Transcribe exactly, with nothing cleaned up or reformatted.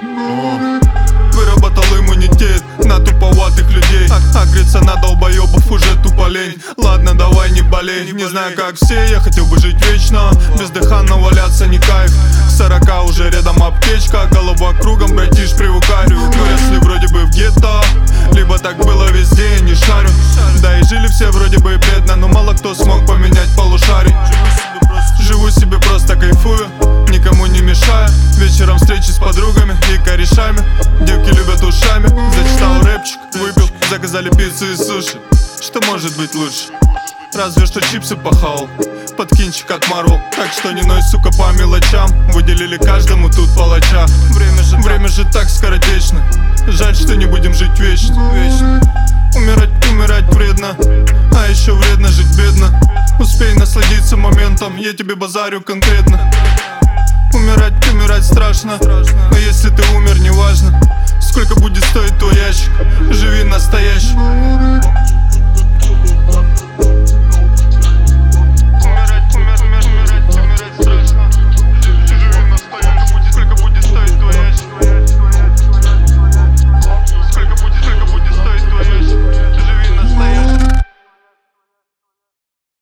Выработал иммунитет на туповатых людей, агриться на долбоебов уже тупо лень. Ладно, давай не болей. Не знаю как все, я хотел бы жить вечно. Бездыханно валяться не кайф. К сорока уже рядом аптечка, голова кругом, братиш, привыкай. Но если вроде бы в гетто, либо так было везде, я не шарю. Да и жили все вроде бы бедно, но мало кто смог поменять полушарий. Живу себе, просто кайфую, никому не мешаю. Вечером встречи с подругами и корешами. Девки любят ушами. Зачитал рэпчик, выпил, заказали пиццу и суши. Что может быть лучше? Разве что чипсы похавал, под кинчик от Марвел. Так что не ной, сука, по мелочам. Выделили каждому тут палача. Время же, время же так скоротечно. Жаль, что не будем жить вечно, вечно. Умирать, умирать вредно, а еще вредно жить бедно. Успей насладиться моментом, я тебе базарю конкретно. Умирать, умирать страшно, но если ты умер, неважно сколько будет стоить твой ящик. Живи